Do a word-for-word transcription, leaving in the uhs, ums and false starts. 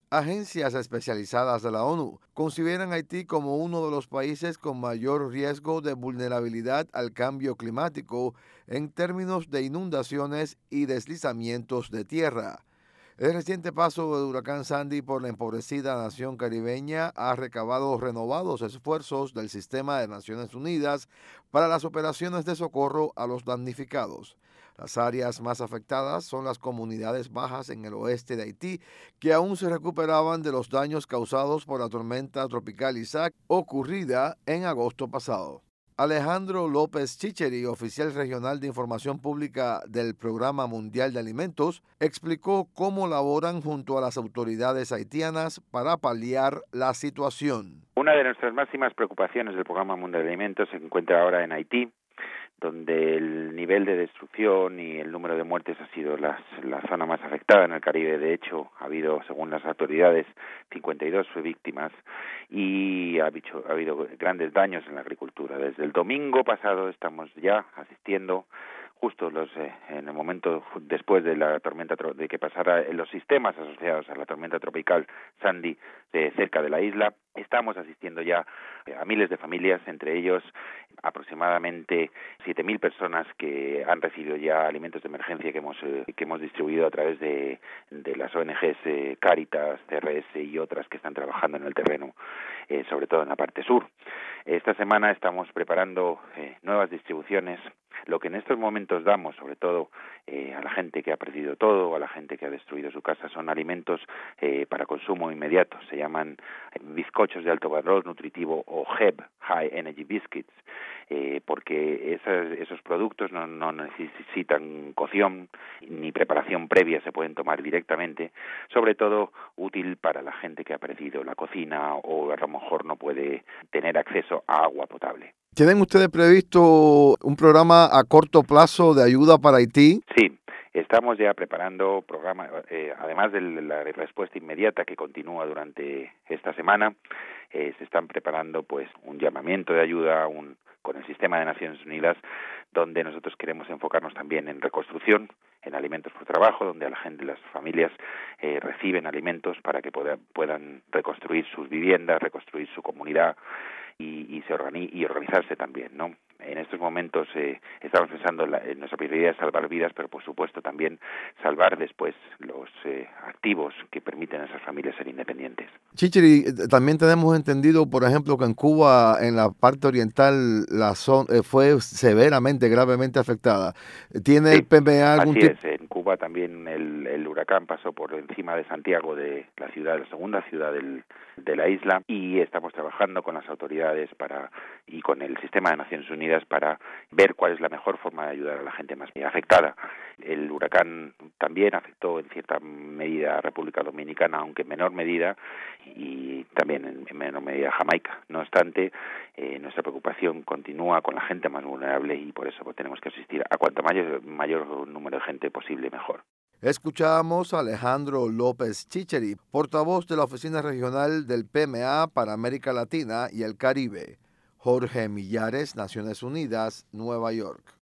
Agencias especializadas de la ONU consideran Haití como uno de los países con mayor riesgo de vulnerabilidad al cambio climático en términos de inundaciones y deslizamientos de tierra. El reciente paso del huracán Sandy por la empobrecida nación caribeña ha recabado renovados esfuerzos del sistema de Naciones Unidas para las operaciones de socorro a los damnificados. Las áreas más afectadas son las comunidades bajas en el oeste de Haití, que aún se recuperaban de los daños causados por la tormenta tropical Isaac ocurrida en agosto pasado. Alejandro López Chicheri, oficial regional de Información Pública del Programa Mundial de Alimentos, explicó cómo laboran junto a las autoridades haitianas para paliar la situación. Una de nuestras máximas preocupaciones del Programa Mundial de Alimentos se encuentra ahora en Haití, donde el nivel de destrucción y el número de muertes ha sido la, la zona más afectada en el Caribe. De hecho, ha habido, según las autoridades, cincuenta y dos víctimas y ha habido, ha habido grandes daños en la agricultura. Desde el domingo pasado estamos ya asistiendo justo los eh, en el momento después de la tormenta de que pasara en los sistemas asociados a la tormenta tropical Sandy de cerca de la isla, estamos asistiendo ya a miles de familias, entre ellos aproximadamente siete mil personas que han recibido ya alimentos de emergencia que hemos eh, que hemos distribuido a través de, de las O N Ges eh, Cáritas, C R S y otras que están trabajando en el terreno, eh, sobre todo en la parte sur. Esta semana estamos preparando eh, nuevas distribuciones. Lo que en estos momentos damos, sobre todo eh, a la gente que ha perdido todo, a la gente que ha destruido su casa, son alimentos eh, para consumo inmediato. Se llaman bizcochos de alto valor nutritivo o H E B, High Energy Biscuits, eh, porque esas, esos productos no, no necesitan cocción ni preparación previa, se pueden tomar directamente, sobre todo útil para la gente que ha perdido la cocina o a lo mejor no puede tener acceso a agua potable. ¿Tienen ustedes previsto un programa a corto plazo de ayuda para Haití? Sí, estamos ya preparando programas, eh, además de la respuesta inmediata que continúa durante esta semana, eh, se están preparando pues un llamamiento de ayuda un, con el sistema de Naciones Unidas, donde nosotros queremos enfocarnos también en reconstrucción, en alimentos por trabajo, donde a la gente, las familias eh, reciben alimentos para que puedan, puedan reconstruir sus viviendas, reconstruir su comunidad y, y, se organi- y organizarse también, ¿no? En estos momentos eh, estamos pensando en, la, en nuestra prioridad es salvar vidas, pero por supuesto también salvar después los eh, activos que permiten a esas familias ser independientes. Chichiri, también tenemos entendido, por ejemplo, que en Cuba, en la parte oriental, la zona eh, fue severamente, gravemente afectada. ¿Tiene Sí, el P M A algún así tipo? es. En Cuba también el, el huracán pasó por encima de Santiago, de la ciudad, la segunda ciudad del, de la isla, y estamos trabajando con las autoridades para y con el sistema de Naciones Unidas para ver cuál es la mejor forma de ayudar a la gente más afectada. El huracán también afectó en cierta medida a República Dominicana, aunque en menor medida, y también en, en menor medida a Jamaica. No obstante, eh, nuestra preocupación continúa con la gente más vulnerable y por eso pues, tenemos que asistir a cuanto mayor, mayor número de gente posible, mejor. Escuchamos a Alejandro López Chicheri, portavoz de la Oficina Regional del P M A para América Latina y el Caribe. Jorge Millares, Naciones Unidas, Nueva York.